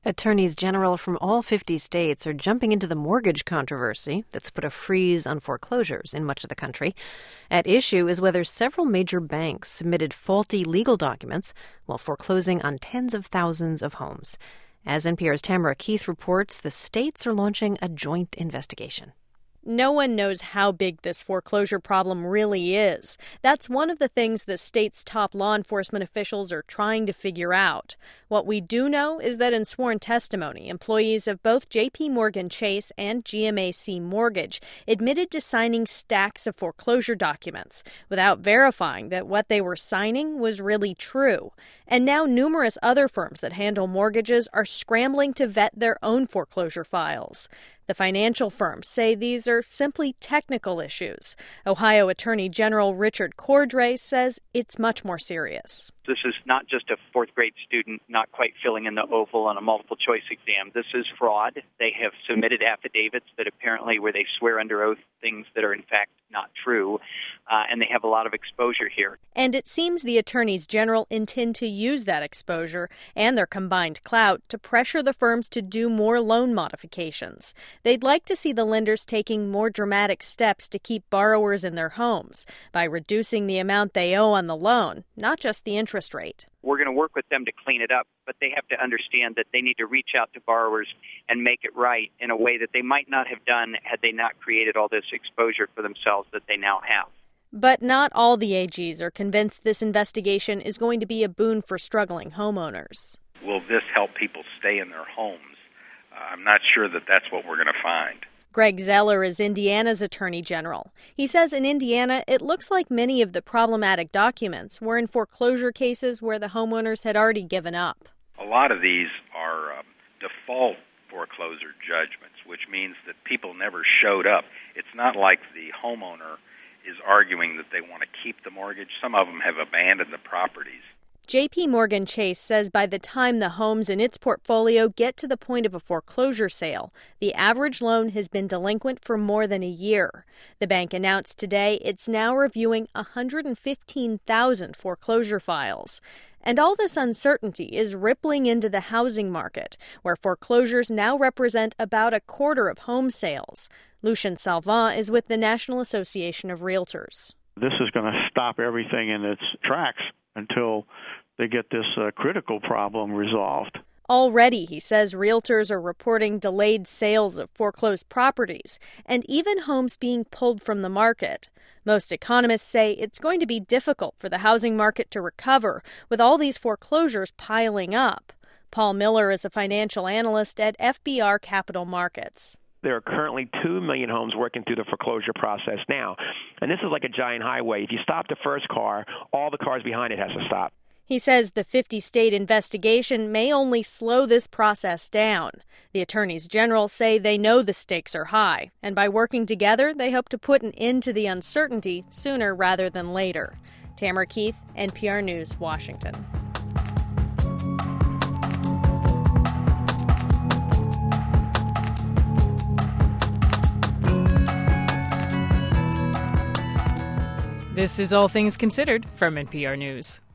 Attorneys general from all 50 states are jumping into the mortgage controversy that's put a freeze on foreclosures in much of the country. At issue is whether several major banks submitted faulty legal documents while foreclosing on tens of thousands of homes. As NPR's Tamara Keith reports, the states are launching a joint investigation. No one knows how big this foreclosure problem really is. That's one of the things the state's top law enforcement officials are trying to figure out. What we do know is that in sworn testimony, employees of both J.P. Morgan Chase and GMAC Mortgage admitted to signing stacks of foreclosure documents without verifying that what they were signing was really true. And now numerous other firms that handle mortgages are scrambling to vet their own foreclosure files. The financial firms say these are simply technical issues. Ohio Attorney General Richard Cordray says it's much more serious. This is not just a fourth-grade student not quite filling in the oval on a multiple-choice exam. This is fraud. They have submitted affidavits that apparently where they swear under oath things that are in fact not true, and they have a lot of exposure here. And it seems the attorneys general intend to use that exposure and their combined clout to pressure the firms to do more loan modifications. They'd like to see the lenders taking more dramatic steps to keep borrowers in their homes by reducing the amount they owe on the loan, not just the interest rate. We're going to work with them to clean it up, but they have to understand that they need to reach out to borrowers and make it right in a way that they might not have done had they not created all this exposure for themselves that they now have. But not all the AGs are convinced this investigation is going to be a boon for struggling homeowners. Will this help people stay in their homes? I'm not sure that that's what we're going to find. Greg Zeller is Indiana's Attorney General. He says in Indiana, it looks like many of the problematic documents were in foreclosure cases where the homeowners had already given up. A lot of these are default foreclosure judgments, which means that people never showed up. It's not like the homeowner is arguing that they want to keep the mortgage. Some of them have abandoned the properties. J.P. Morgan Chase says by the time the homes in its portfolio get to the point of a foreclosure sale, the average loan has been delinquent for more than a year. The bank announced today it's now reviewing 115,000 foreclosure files. And all this uncertainty is rippling into the housing market, where foreclosures now represent about a quarter of home sales. Lucien Salvant is with the National Association of Realtors. This is going to stop everything in its tracks until they get this critical problem resolved. Already, he says, realtors are reporting delayed sales of foreclosed properties and even homes being pulled from the market. Most economists say it's going to be difficult for the housing market to recover with all these foreclosures piling up. Paul Miller is a financial analyst at FBR Capital Markets. There are currently 2 million homes working through the foreclosure process now. And this is like a giant highway. If you stop the first car, all the cars behind it has to stop. He says the 50-state investigation may only slow this process down. The attorneys general say they know the stakes are high, and by working together, they hope to put an end to the uncertainty sooner rather than later. Tamara Keith, NPR News, Washington. This is All Things Considered from NPR News.